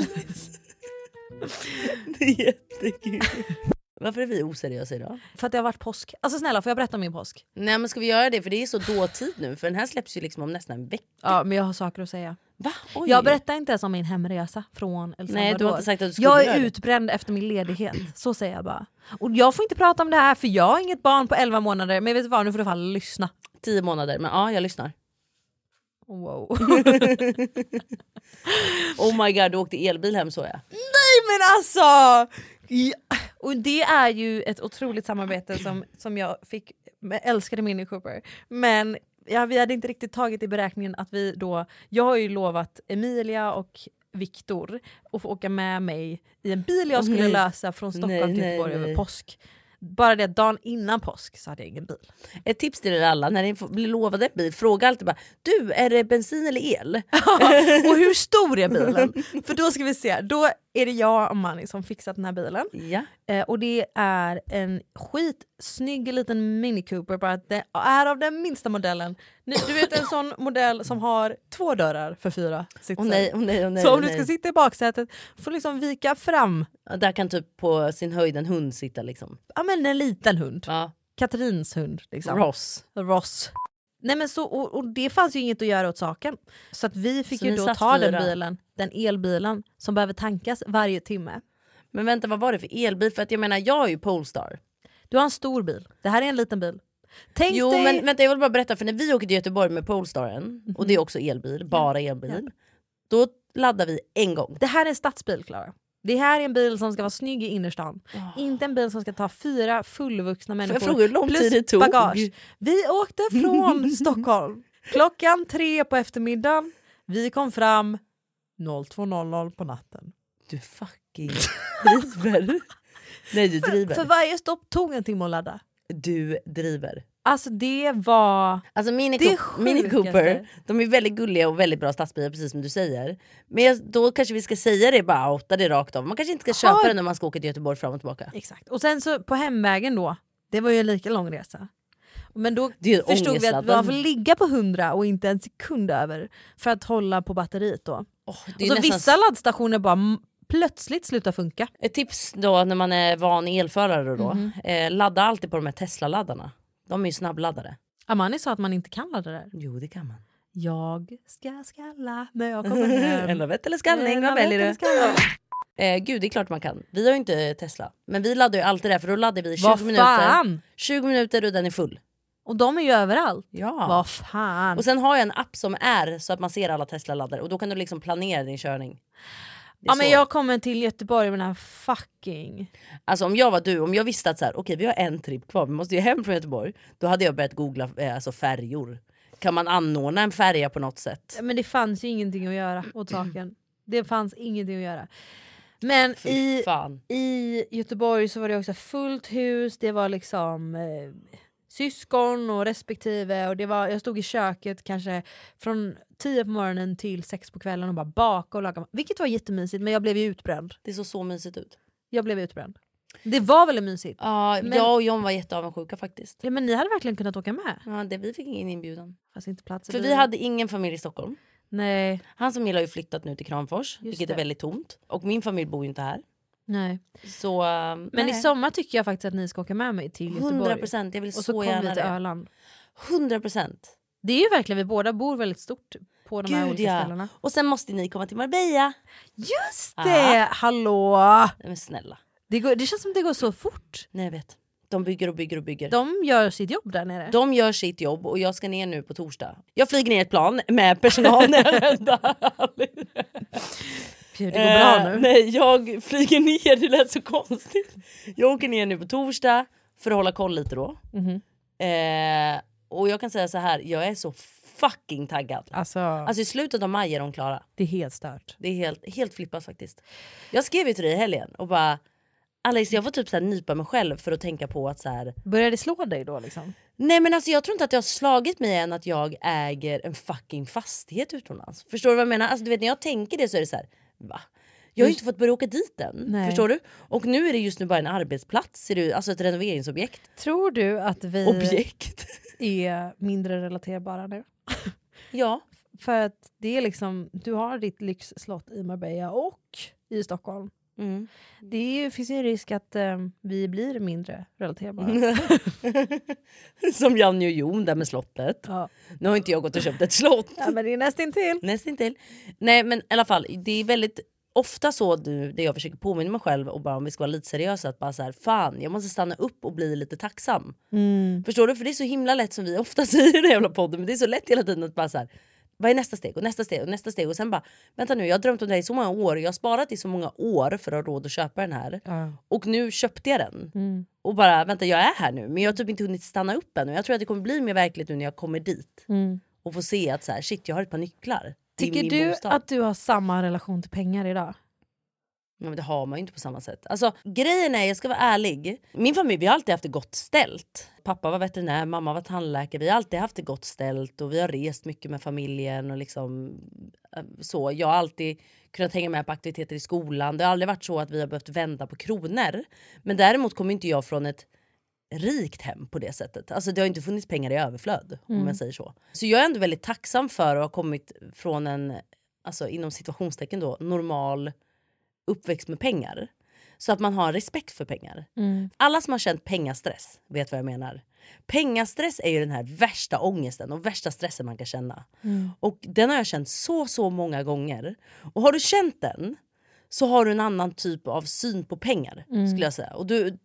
Det är jättekul. Varför är vi oseriösa idag? För att det har varit påsk. Alltså snälla, får jag berätta om min påsk? Nej, men ska vi göra det? För det är så dåtid nu. För den här släpps ju liksom om nästan en vecka. Ja, men jag har saker att säga. Va? Oj. Jag berättar inte ens om min hemresa från El Salvador. Nej, du har inte sagt att du skulle jag göra är det. utbränd efter min ledighet. Så säger jag bara. Och jag får inte prata om det här, för jag har inget barn på 11 månader. Men vet du vad, nu får du fall lyssna. 10 månader, men ja, jag lyssnar. Wow. Oh my god, du åkte elbil hem, så jag. Nej, men alltså! Och det är ju ett otroligt samarbete som jag fick med älskade Mini Cooper. Men vi hade inte riktigt tagit i beräkningen att vi då... Jag har ju lovat Emilia och Viktor att få åka med mig i en bil jag skulle lösa från Stockholm till Göteborg över påsk. Bara det, dagen innan påsk så hade jag ingen bil. Ett tips till er alla, när ni blir lovade en bil, fråga alltid bara: du, är det bensin eller el? Och hur stor är bilen? För då ska vi se, då är det jag och Manny som fixat den här bilen. Ja. Och det är en skitsnygg liten Mini Cooper, bara att det är av den minsta modellen. Du vet, en sån modell som har 2 dörrar för 4 sitsar. Nej, så om du ska sitta i baksätet får liksom vika fram. Där kan typ på sin höjd en hund sitta liksom. Ja, men en liten hund. Ja. Katrins hund liksom. Ross. Nej, men så, och det fanns ju inget att göra åt saken. Så att vi fick ju då ta den bilen, den elbilen som behöver tankas varje timme. Men vänta, vad var det för elbil? För att jag menar, jag är ju Polestar. Du har en stor bil. Det här är en liten bil. Tänk jo, dig... men vänta, jag vill bara berätta. För när vi åker till Göteborg med Polestaren, och det är också elbil, bara elbil, då laddar vi en gång. Det här är en stadsbil, Klara. Det här är en bil som ska vara snygg i innerstan. Inte en bil som ska ta 4 fullvuxna människor. Jag frågar hur lång tid det tog. Bagage. Vi åkte från Stockholm 3:00 på eftermiddagen. Vi kom fram 02:00 på natten. Du fucking driver. Nej, du driver. För varje stopp tog en timme att ladda. Du driver. Alltså det var... Alltså Mini Cooper, de är väldigt gulliga och väldigt bra stadsbilar, precis som du säger. Men då kanske vi ska säga det, bara outa det rakt av. Man kanske inte ska köpa den när man ska åka till Göteborg fram och tillbaka. Exakt. Och sen så på hemvägen då, det var ju en lika lång resa. Men då förstod vi att vi får ligga på 100 och inte en sekund över för att hålla på batteriet då. Och så vissa laddstationer bara plötsligt slutar funka. Ett tips då när man är van elförare då, ladda alltid på de här Tesla-laddarna. De är ju snabbladdare. Amani sa att man inte kan ladda där. Jo, det kan man. Jag ska skalla när jag kommer hem. Eller vett eller skallning, vad väljer du? Gud, det är klart man kan. Vi har ju inte Tesla. Men vi laddar ju alltid där, för då laddar vi 20 minuter. 20 minuter och den är full. Och de är ju överallt. Ja. Vad fan. Och sen har jag en app som är så att man ser alla Tesla-laddare. Och då kan du liksom planera din körning. Ja, men jag kommer till Göteborg med den här fucking... Alltså om jag var du, om jag visste att så här, okej, vi har en trip kvar, vi måste ju hem från Göteborg. Då hade jag börjat googla alltså färjor. Kan man anordna en färja på något sätt? Men det fanns ju ingenting att göra åt saken. Det fanns ingenting att göra. Men i Göteborg så var det också fullt hus. Det var liksom syskon och respektive. Och jag stod i köket kanske från 10 på morgonen till 6 på kvällen och bara baka och laga. Vilket var jättemysigt, men jag blev ju utbränd. Det såg så mysigt ut. Jag blev utbränd. Det var väldigt mysigt. Ja, jag och John var jätteavundsjuka faktiskt. Ja, men ni hade verkligen kunnat åka med. Ja, vi fick ingen inbjudan. Fast inte plats. För vi hade ingen familj i Stockholm. Nej. Hans familj har ju flyttat nu till Kramfors, vilket är väldigt tomt. Och min familj bor ju inte här. Nej. Så, men i sommar tycker jag faktiskt att ni ska åka med mig till Göteborg. 100%, jag vill och så kommer vi till Öland. 100%. Det är ju verkligen, vi båda bor väldigt stort på de här olika ställena. Och sen måste ni komma till Marbella. Just det, hallå! Men snälla. Det känns som det går så fort. Nej, jag vet. De bygger och bygger och bygger. De gör sitt jobb där nere. De gör sitt jobb och jag ska ner nu på torsdag. Jag flyger ner ett plan med personal när jag väntar. Det går bra nu. Nej, jag flyger ner, det lät så konstigt. Jag åker ner nu på torsdag för att hålla koll lite då. Och jag kan säga så här, jag är så fucking taggad. Alltså i slutet av maj är de klara. Det är helt stört. Det är helt flippat faktiskt. Jag skrev ju till dig i helgen och bara, Alex, jag får typ så här nypa mig själv för att tänka på att så här. Börjar det slå dig då liksom? Nej, men alltså jag tror inte att jag har slagit mig än att jag äger en fucking fastighet utomlands. Förstår du vad jag menar? Alltså du vet, när jag tänker det så är det så här, va? Jag har ju inte fått börja åka dit än. Nej. Förstår du? Och nu är det just nu bara en arbetsplats. Ser du? Alltså ett renoveringsobjekt. Tror du att vi är mindre relaterbara nu? Ja. För att det är liksom, du har ditt lyxslott i Marbella och i Stockholm. Finns ju en risk att vi blir mindre relaterbara. Som Janne och Jon där med slottet. Ja. Nu har inte jag gått och köpt ett slott. Ja, men det är nästintill. Nej, men i alla fall, det är väldigt ofta så det jag försöker påminna mig själv och bara om vi ska vara lite seriösa att bara så här, fan, jag måste stanna upp och bli lite tacksam. Förstår du? För det är så himla lätt som vi ofta säger i den här jävla podden, men det är så lätt hela tiden att bara så här, vad är nästa steg och nästa steg och nästa steg och sen bara, vänta nu, jag har drömt om det här i så många år, jag har sparat i så många år för att ha råd att köpa den här och nu köpte jag den och bara, vänta, jag är här nu men jag har typ inte hunnit stanna upp än och jag tror att det kommer bli mer verkligt nu när jag kommer dit och får se att så här, shit, jag har ett par nycklar. Tycker du att du har samma relation till pengar idag? Ja, men det har man ju inte på samma sätt. Alltså grejen är, jag ska vara ärlig, min familj, vi har alltid haft det gott ställt. Pappa var veterinär, mamma var tandläkare, vi har alltid haft det gott ställt och vi har rest mycket med familjen och liksom så. Jag har alltid kunnat hänga med på aktiviteter i skolan. Det har aldrig varit så att vi har behövt vända på kronor. Men däremot kommer inte jag från ett rikt hem på det sättet. Alltså det har inte funnits pengar i överflöd om jag säger så. Så jag är ändå väldigt tacksam för att ha kommit från en, alltså inom situationstecken då, normal uppväxt med pengar. Så att man har respekt för pengar. Alla som har känt pengastress vet vad jag menar. Pengastress är ju den här värsta ångesten och värsta stressen man kan känna. Och den har jag känt så många gånger. Och har du känt den så har du en annan typ av syn på pengar skulle jag säga. Och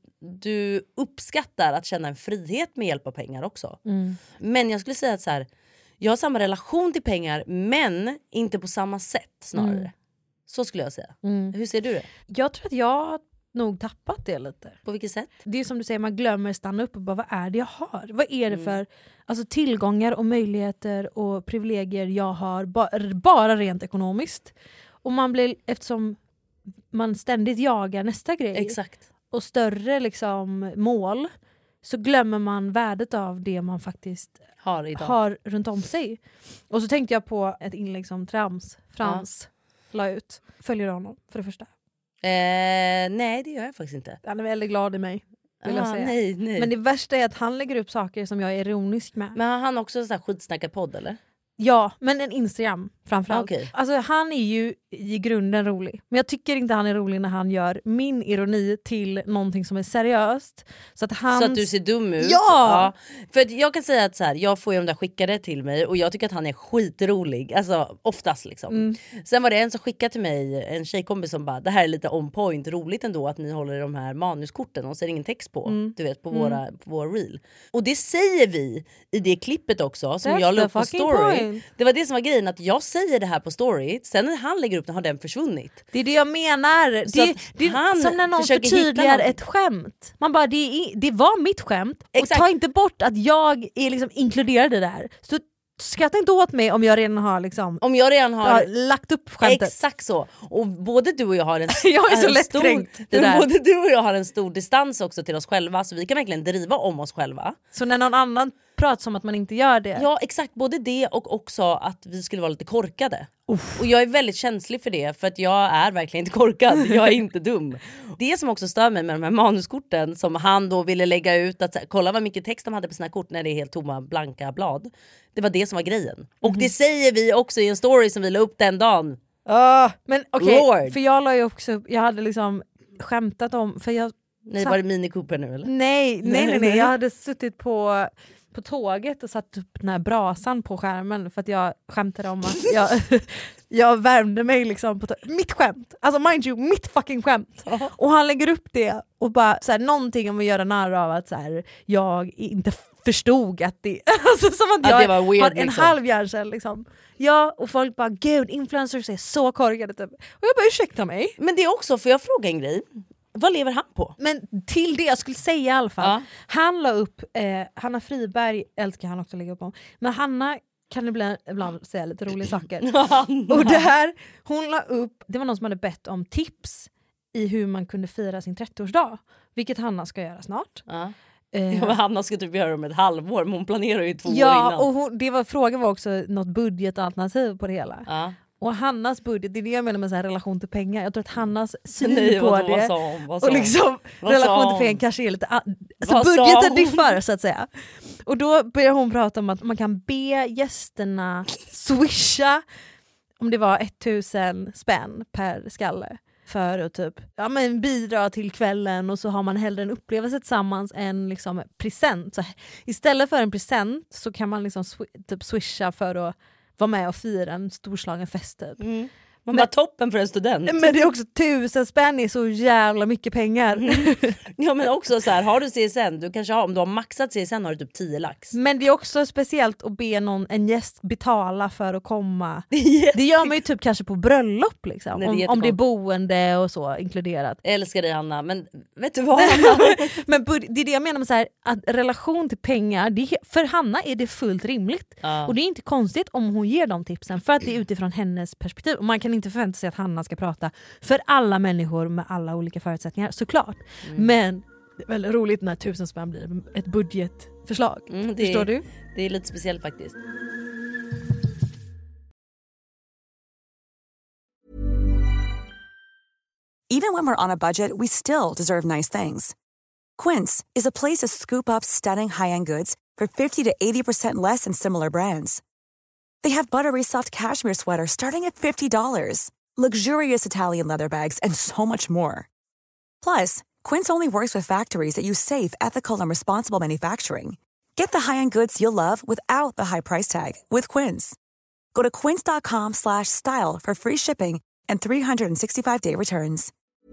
du uppskattar att känna en frihet med hjälp av pengar också. Men jag skulle säga att så här, jag har samma relation till pengar men inte på samma sätt snarare. Så skulle jag säga. Hur ser du det? Jag tror att jag har nog tappat det lite. På vilket sätt? Det är som du säger, man glömmer stanna upp och bara, vad är det jag har? Vad är det för alltså, tillgångar och möjligheter och privilegier jag har bara rent ekonomiskt? Och man blir, eftersom man ständigt jagar nästa grej. Exakt. Och större liksom, mål, så glömmer man värdet av det man faktiskt har runt om sig. Och så tänkte jag på ett inlägg som Frans la ut. Följer du honom för det första? Nej, det gör jag faktiskt inte. Han är väldigt glad i mig, vill jag säga. Nej. Men det värsta är att han lägger upp saker som jag är ironisk med. Men har han också en sån här skitsnackarpodd eller? Ja, men en Instagram framförallt. Okay. Alltså han är ju i grunden rolig. Men jag tycker inte han är rolig när han gör min ironi till någonting som är seriöst. Så att du ser dum ut. Ja! För jag kan säga att så här, jag får ju de där skickade till mig och jag tycker att han är skitrolig. Alltså oftast liksom. Sen var det en som skickade till mig, en tjejkompis som bara, det här är lite on point, roligt ändå att ni håller de här manuskorten och så är det ingen text på. Du vet, på vår reel. Och det säger vi i det klippet också som jag la upp på story. Point. Det var det som var grejen, att jag säger det här på story, sen när han lägger upp den har den försvunnit. Det är det jag menar. Det är som när någon förtydligar ett skämt. Man bara, det var mitt skämt. Exakt. Och ta inte bort att jag är liksom inkluderad i det här. Så skratta inte åt mig om jag redan har liksom, om jag redan har lagt upp skämtet. Exakt så. Och både du och jag har en jag är så lättkränkt. Både du och jag har en stor distans också till oss själva, så vi kan verkligen driva om oss själva. Så när någon annan pratar som att man inte gör det. Ja exakt, både det och också att vi skulle vara lite korkade. Och jag är väldigt känslig för det, för att jag är verkligen inte korkad. Jag är inte dum. Det som också stör mig med de här manuskorten som han då ville lägga ut, att kolla vad mycket text de hade på sina kort när det är helt tomma blanka blad. Det var det som var grejen. Och det säger vi också i en story som vi la upp den dagen. Men okej, för jag la ju också, jag hade liksom skämtat om, för jag var det Mini Cooper nu eller? Nej. Jag hade suttit på tåget och satt upp den här brasan på skärmen för att jag skämtade om att jag värmde mig liksom på mitt skämt. Alltså mind you, mitt fucking skämt. Och han lägger upp det och bara så här, någonting om att göra narr av att så här, jag inte förstod att det alltså, som att jag var weird, har en liksom. halv hjärncell liksom. Ja, och folk bara gud, influencers är så korkade typ. Och jag bara ursäkta mig. Men det är också, får jag fråga en grej? Vad lever han på? Men till det jag skulle säga i alla fall. Han la upp, Hanna Friberg älskar han också att lägga upp om. Men Hanna kan ibland säga lite roliga saker. Och det här, hon la upp, det var någon som hade bett om tips i hur man kunde fira sin 30-årsdag. Vilket Hanna ska göra snart. Ja, Hanna ska typ göra det om ett halvår, men hon planerar ju 2 år ja, innan. Och frågan var också något budgetalternativ på det hela. Och Hannas budget, det är det jag menar med så här relation till pengar. Jag tror att Hannas syn på det och liksom relation till pengar kanske är lite alltså budgeten diffar så att säga. Och då börjar hon prata om att man kan be gästerna swisha om det var 1000 spänn per skalle för att typ bidra till kvällen, och så har man hellre en upplevelse tillsammans än liksom present. Så istället för en present så kan man liksom typ swisha för att vara med och fira en storslagen fest. Man var toppen för en student. Men det är också 1000 spänn är så jävla mycket pengar. Ja, men också så här, har du CSN, du kanske har, om du har maxat CSN har du typ 10 lax. Men det är också speciellt att be en gäst betala för att komma. Det gör man ju typ kanske på bröllop liksom. Nej, om det är boende och så inkluderat. Jag älskar dig Anna, men vet du vad Anna? Men det är det jag menar med så här, att relation till pengar, för Hanna är det fullt rimligt. Och det är inte konstigt om hon ger de tipsen, för att det är utifrån hennes perspektiv. Och man kan inte förvänta sig att Hanna ska prata för alla människor med alla olika förutsättningar, såklart. Men det är väldigt roligt när 1000 spänn blir ett budgetförslag. Förstår du? Det är lite speciellt faktiskt. Even when we're on a budget, we still deserve nice things. Quince is a place to scoop up stunning high-end goods for 50 to 80% less than similar brands. They have buttery soft cashmere sweaters starting at $50, luxurious Italian leather bags, and so much more. Plus, Quince only works with factories that use safe, ethical, and responsible manufacturing. Get the high-end goods you'll love without the high price tag with Quince. Go to quince.com/style for free shipping and 365-day returns.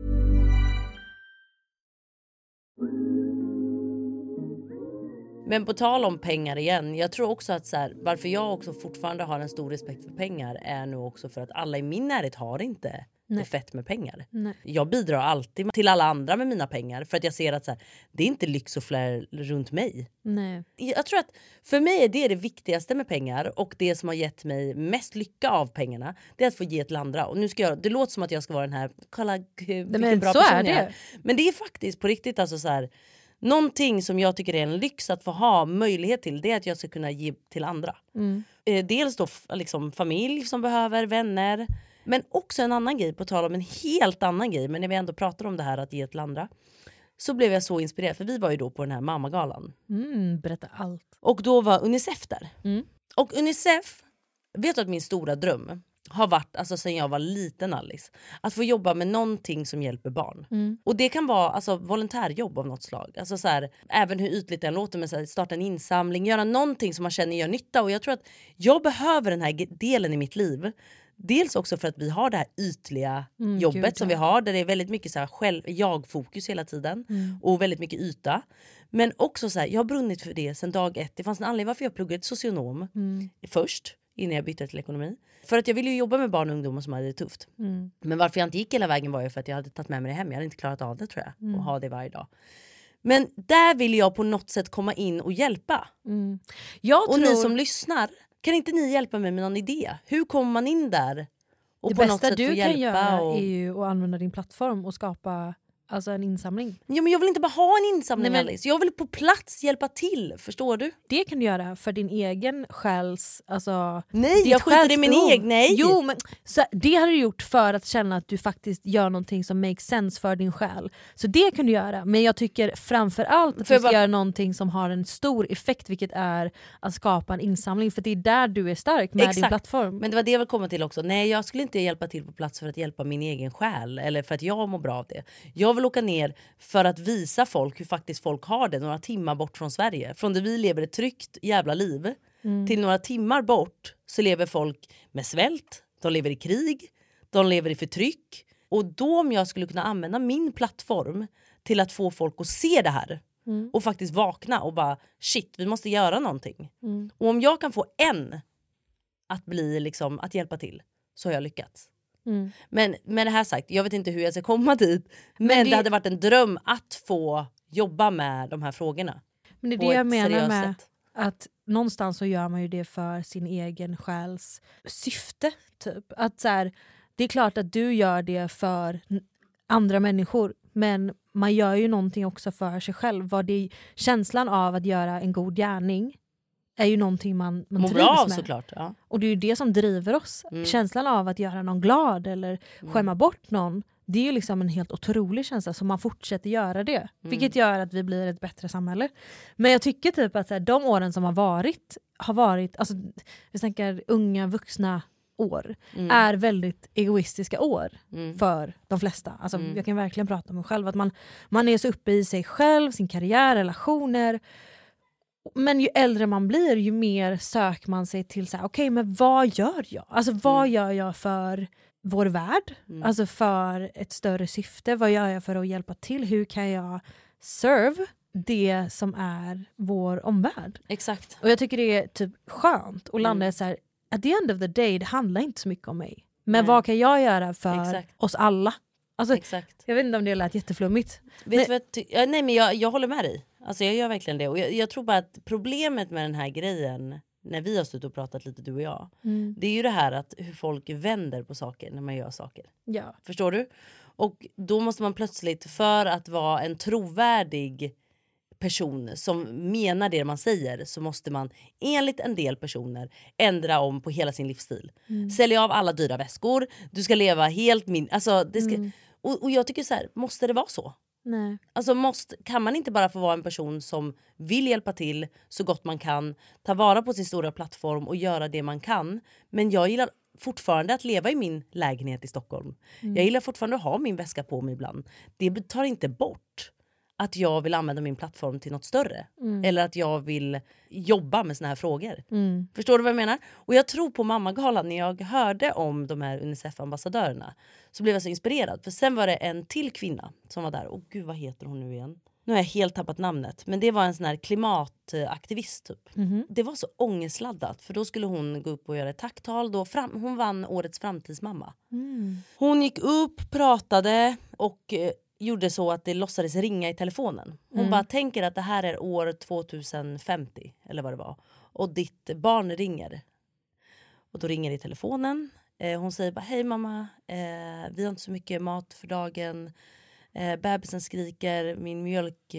Men på tal om pengar igen, jag tror också att så här, varför jag också fortfarande har en stor respekt för pengar är nog också för att alla i min närhet har inte det fett med pengar. Nej. Jag bidrar alltid till alla andra med mina pengar, för att jag ser att så här, det är inte lyx och flär runt mig. Nej. Jag tror att för mig är det viktigaste med pengar, och det som har gett mig mest lycka av pengarna, det är att få ge till andra. Och nu ska jag, det låter som att jag ska vara den här, kolla vilken bra person jag är. Men det är faktiskt på riktigt alltså så här, någonting som jag tycker är en lyx att få ha möjlighet till, det är att jag ska kunna ge till andra. Dels då liksom familj som behöver, vänner. Men också en annan grej, på tal om en helt annan grej. Men när vi ändå pratar om det här att ge till andra, så blev jag så inspirerad. För vi var ju då på den här mammagalan. Berätta allt. Och då var Unicef där. Och Unicef, vet du att min stora dröm har varit, alltså sen jag var liten Alice, att få jobba med någonting som hjälper barn. Och det kan vara alltså volontärjobb av något slag. Alltså så här, även hur ytligt den låter, med så här, starta en insamling, göra någonting som man känner gör nytta. Och jag tror att jag behöver den här delen i mitt liv. Dels också för att vi har det här ytliga jobbet som vi har, där det är väldigt mycket så här jag-fokus hela tiden och väldigt mycket yta. Men också så här, jag har brunnit för det sedan dag 1. Det fanns en anledning varför jag pluggade till socionom först, innan jag bytte till ekonomi. För att jag ville ju jobba med barn och ungdomar som hade det tufft. Men varför jag inte gick hela vägen var ju för att jag hade tagit med mig det hem. Jag hade inte klarat av det, tror jag. Och ha det varje dag. Men där vill jag på något sätt komma in och hjälpa. Och ni som lyssnar, Kan inte ni hjälpa mig med någon idé? Hur kommer man in där? Och det på något bästa sätt du kan göra är ju att använda din plattform och skapa alltså en insamling. Ja, men jag vill inte bara ha en insamling, Alice. Jag vill på plats hjälpa till, förstår du? Det kan du göra för din egen själs... Alltså, nej, jag skiter i min egen. Nej. Jo, men så, det har du gjort för att känna att du faktiskt gör någonting som makes sense för din själ. Så det kan du göra. Men jag tycker framförallt att du ska göra någonting som har en stor effekt, vilket är att skapa en insamling. För det är där du är stark med din plattform. Men det var det jag vill komma till också. Nej, jag skulle inte hjälpa till på plats för att hjälpa min egen själ. Eller för att jag mår bra av det. Jag vill åka ner för att visa folk hur faktiskt folk har det några timmar bort från Sverige. Från där vi lever ett tryggt jävla liv till några timmar bort så lever folk med svält, de lever i krig, de lever i förtryck. Och då om jag skulle kunna använda min plattform till att få folk att se det här och faktiskt vakna och bara shit, vi måste göra någonting. Och om jag kan få en att bli liksom, att hjälpa till, så har jag lyckats. Men med det här sagt, jag vet inte hur jag ska komma dit. Men det hade varit en dröm att få jobba med de här frågorna. Men det är det jag menar med att någonstans så gör man ju det för sin egen själs syfte. Typ. Att så här, det är klart att du gör det för andra människor. Men man gör ju någonting också för sig själv. Vad det är, känslan av att göra en god gärning är ju någonting man trivs bra, med. Såklart, ja. Och det är ju det som driver oss. Känslan av att göra någon glad eller skämma bort någon. Det är ju liksom en helt otrolig känsla som man fortsätter göra det. Vilket gör att vi blir ett bättre samhälle. Men jag tycker typ att så här, de åren som har varit alltså, vi tänker unga vuxna år är väldigt egoistiska år för de flesta. Alltså, jag kan verkligen prata om mig själv. Att man är så uppe i sig själv, sin karriär, relationer. Men ju äldre man blir, ju mer söker man sig till så här, okej, men vad gör jag? Alltså vad gör jag för vår värld? Alltså för ett större syfte. Vad gör jag för att hjälpa till? Hur kan jag serve det som är vår omvärld? Exakt. Och jag tycker det är typ skönt att landa så här, at the end of the day, det handlar inte så mycket om mig. Men vad kan jag göra för oss alla? Alltså, jag vet inte om det lät jätteflummigt. Nej, men jag håller med dig. Alltså jag gör verkligen det. Och jag tror bara att problemet med den här grejen, när vi har stått och pratat lite, du och jag, det är ju det här att hur folk vänder på saker när man gör saker. Ja. Förstår du? Och då måste man plötsligt, för att vara en trovärdig person som menar det man säger, så måste man enligt en del personer ändra om på hela sin livsstil. Sälja av alla dyra väskor, du ska leva helt alltså det ska, och jag tycker så här, måste det vara så? Nej. Alltså kan man inte bara få vara en person som vill hjälpa till så gott man kan, ta vara på sin stora plattform och göra det man kan. Men jag gillar fortfarande att leva i min lägenhet i Stockholm. Jag gillar fortfarande att ha min väska på mig ibland. Det tar inte bort att jag vill använda min plattform till något större. Eller att jag vill jobba med såna här frågor. Förstår du vad jag menar? Och jag tror på Mammagalan, när jag hörde om de här UNICEF-ambassadörerna, så blev jag så inspirerad. För sen var det en till kvinna som var där. Och gud, vad heter hon nu igen? Nu har jag helt tappat namnet. Men det var en sån här klimataktivist typ. Det var så ångestladdat. För då skulle hon gå upp och göra ett tacktal. Hon vann årets framtidsmamma. Hon gick upp, pratade och gjorde så att det låtsades ringa i telefonen. Hon bara tänker att det här är år 2050 eller vad det var. Och ditt barn ringer. Och då ringer det i telefonen. Hon säger bara, hej mamma, vi har inte så mycket mat för dagen. Bebisen skriker, min mjölk,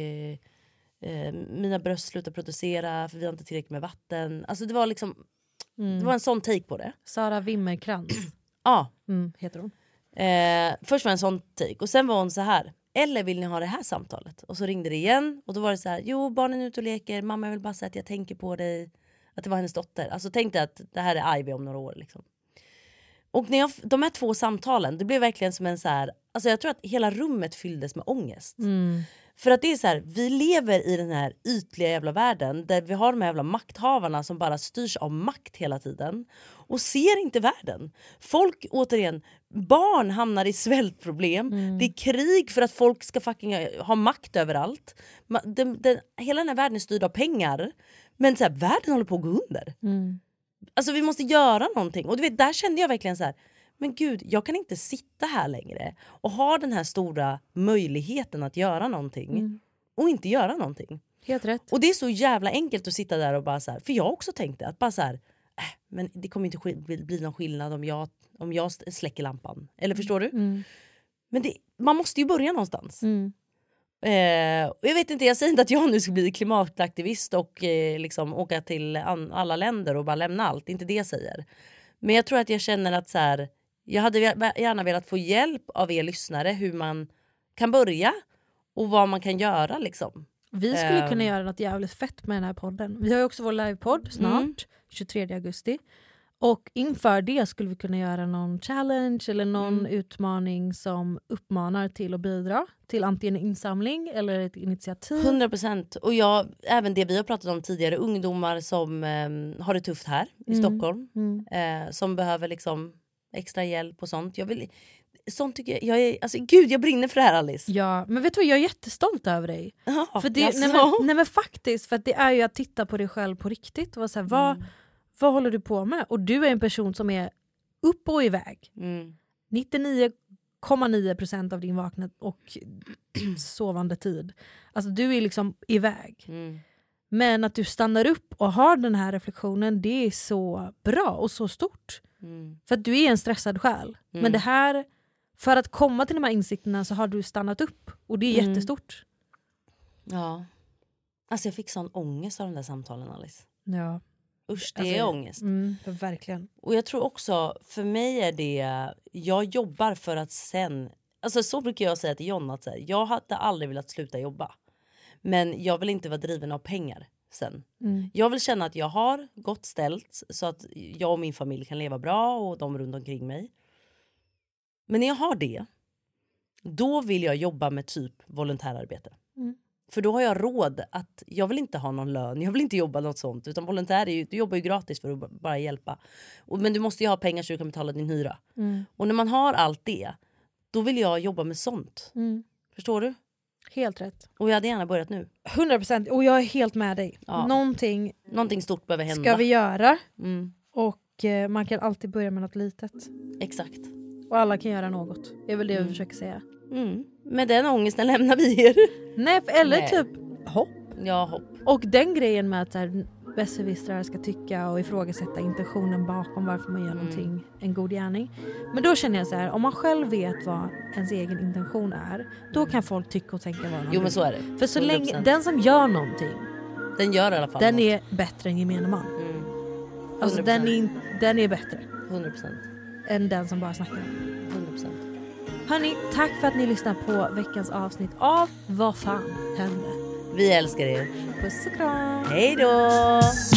mina bröst slutar producera för vi har inte tillräckligt med vatten. Alltså det var liksom, det var en sån take på det. Sara Wimmerkrantz. Ja. Heter hon. Först var en sån take och sen var hon så här, eller vill ni ha det här samtalet? Och så ringde det igen och då var det så här, jo barnen är ute och leker, mamma jag vill bara säga att jag tänker på dig. Att det var hennes dotter. Alltså tänkte att det här är Ivy om några år liksom. Och när de här 2 samtalen, det blev verkligen som en så här, alltså jag tror att hela rummet fylldes med ångest. För att det är så här, vi lever i den här ytliga jävla världen där vi har de här jävla makthavarna som bara styrs av makt hela tiden och ser inte världen. Folk, återigen, barn hamnar i svältproblem. Det är krig för att folk ska fucking ha makt överallt. Hela den här världen är styrd av pengar. Men så här, världen håller på att gå under. Alltså vi måste göra någonting. Och du vet, där kände jag verkligen så här, men gud, jag kan inte sitta här längre och ha den här stora möjligheten att göra någonting och inte göra någonting. Helt rätt. Och det är så jävla enkelt att sitta där och bara så här, för jag också tänkte att bara så här, men det kommer inte bli någon skillnad om jag släcker lampan. Eller förstår du? Men man måste ju börja någonstans. Jag vet inte, jag säger inte att jag nu ska bli klimataktivist och liksom åka till alla länder och bara lämna allt. Det är inte det jag säger. Men jag tror att jag känner att så här, jag hade gärna velat få hjälp av er lyssnare hur man kan börja och vad man kan göra liksom. Vi skulle kunna göra något jävligt fett med den här podden. Vi har ju också vår livepodd snart, 23 augusti. Och inför det skulle vi kunna göra någon challenge eller någon utmaning som uppmanar till att bidra till antingen insamling eller ett initiativ. 100%. Och även det vi har pratat om tidigare, ungdomar som har det tufft här i Stockholm. Som behöver liksom extra hjälp och sånt. Sånt tycker jag brinner för det här, Alice. Ja, men vet du vad, jag är jättestolt över dig. För det, nej men faktiskt, för att det är ju att titta på dig själv på riktigt. Och så här, vad håller du på med? Och du är en person som är upp och iväg. 99,9% av din vakna och sovande tid. Alltså du är liksom iväg. Men att du stannar upp och har den här reflektionen, det är så bra och så stort. För att du är en stressad själ. Men det här, för att komma till de här insikterna så har du stannat upp. Och det är jättestort. Ja. Alltså jag fick sån ångest av de där samtalen, Alice. Ja. Usch, det är ångest. Verkligen. Och jag tror också, för mig är det, jag jobbar för att sen, alltså så brukar jag säga till John att jag hade aldrig velat sluta jobba. Men jag vill inte vara driven av pengar sen. Jag vill känna att jag har gott ställt så att jag och min familj kan leva bra och de runt omkring mig. Men när jag har det, då vill jag jobba med typ volontärarbete. För då har jag råd att, jag vill inte ha någon lön, jag vill inte jobba något sånt. Utan volontär du jobbar ju gratis för att bara hjälpa. Men du måste ju ha pengar så du kan betala din hyra. Och när man har allt det, då vill jag jobba med sånt. Förstår du? Helt rätt. Och jag hade gärna börjat nu. 100%, och jag är helt med dig. Ja. Någonting stort behöver hända. Ska vi göra. Och man kan alltid börja med något litet. Exakt. Och alla kan göra något. Det är väl det vi försöker säga. Med den ångesten lämnar vi er. Nej, eller typ hopp. Ja, hopp. Och den grejen med att besserwissrar ska tycka och ifrågasätta intentionen bakom varför man gör någonting, en god gärning. Men då känner jag så här, om man själv vet vad ens egen intention är, då kan folk tycka och tänka vad man Jo, men så är det. För så länge den som gör någonting, den gör i alla fall den något. är bättre än gemene man. Alltså den är bättre. 100%. Än den som bara snackar. 100%. Hörni, tack för att ni lyssnar på veckans avsnitt av Vad fan hände? Vi älskar er. Puss och kram. Hej då!